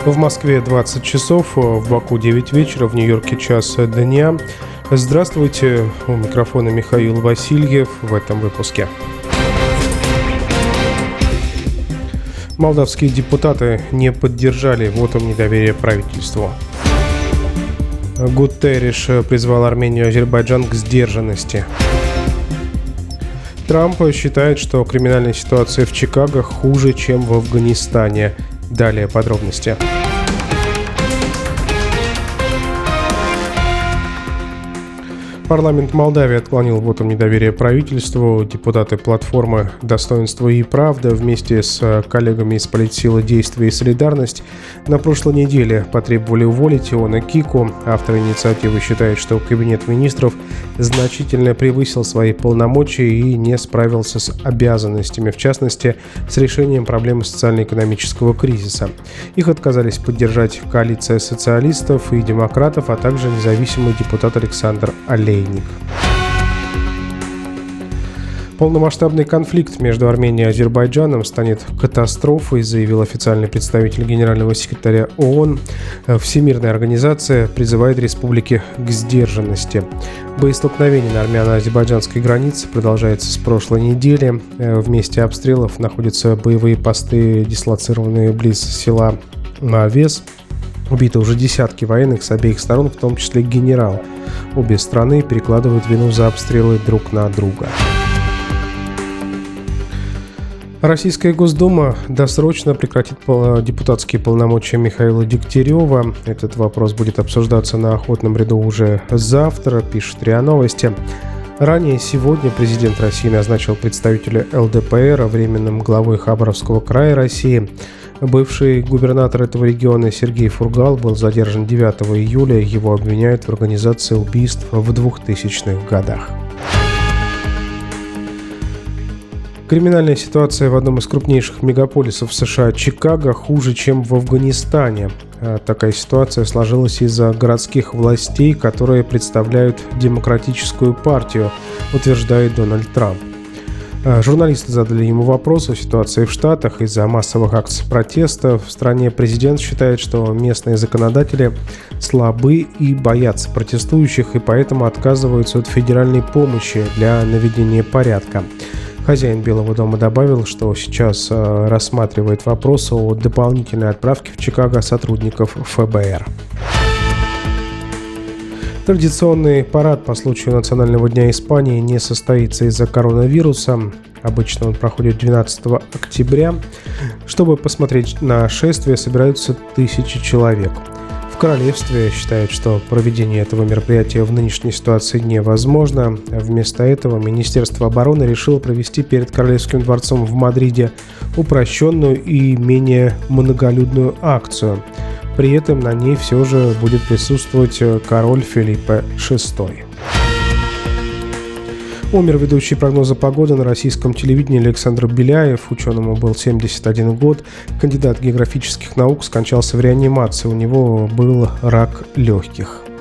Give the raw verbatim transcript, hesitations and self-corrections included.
В Москве двадцать часов, в Баку девять вечера, в Нью-Йорке час дня. Здравствуйте, у микрофона Михаил Васильев в этом выпуске. Молдавские депутаты не поддержали вотум недоверия правительству. Гутерриш призвал Армению и Азербайджан к сдержанности. Трамп считает, что криминальная ситуация в Чикаго хуже, чем в Афганистане. Далее подробности. Парламент Молдавии отклонил вотум недоверия правительству. Депутаты платформы «Достоинство и правда» вместе с коллегами из политсилы «Действие и солидарность» на прошлой неделе потребовали уволить Иона Кику. Автор инициативы считает, что Кабинет министров значительно превысил свои полномочия и не справился с обязанностями, в частности, с решением проблемы социально-экономического кризиса. Их отказались поддержать коалиция социалистов и демократов, а также независимый депутат Александр Олейник. Полномасштабный конфликт между Арменией и Азербайджаном станет катастрофой, заявил официальный представитель генерального секретаря ООН. Всемирная организация призывает республики к сдержанности. Боестолкновение на армяно-азербайджанской границе продолжается с прошлой недели. В месте обстрелов находятся боевые посты, дислоцированные близ села Авес. Убиты уже десятки военных с обеих сторон, в том числе генерал. Обе страны перекладывают вину за обстрелы друг на друга. Российская Госдума досрочно прекратит депутатские полномочия Михаила Дегтярева. Этот вопрос будет обсуждаться на охотном ряду уже завтра, пишет РИА Новости. Ранее сегодня президент России назначил представителя эл дэ пэ эр временным главой Хабаровского края России. Бывший губернатор этого региона Сергей Фургал был задержан девятого июля. Его обвиняют в организации убийств в двухтысячных годах. Криминальная ситуация в одном из крупнейших мегаполисов США Чикаго хуже, чем в Афганистане. Такая ситуация сложилась из-за городских властей, которые представляют Демократическую партию, утверждает Дональд Трамп. Журналисты задали ему вопрос о ситуации в Штатах из-за массовых акций протеста. В стране президент считает, что местные законодатели слабы и боятся протестующих, и поэтому отказываются от федеральной помощи для наведения порядка. Хозяин Белого дома добавил, что сейчас рассматривает вопрос о дополнительной отправке в Чикаго сотрудников эф бэ эр. Традиционный парад по случаю Национального дня Испании не состоится из-за коронавируса. Обычно он проходит двенадцатого октября. Чтобы посмотреть на шествие, собираются тысячи человек. В королевстве считают, что проведение этого мероприятия в нынешней ситуации невозможно. Вместо этого Министерство обороны решило провести перед Королевским дворцом в Мадриде упрощенную и менее многолюдную акцию. При этом на ней все же будет присутствовать король Филиппе шестой. Умер ведущий прогноза погоды на российском телевидении Александр Беляев. Ученому был семьдесят один год. Кандидат географических наук скончался в реанимации. У него был рак легких.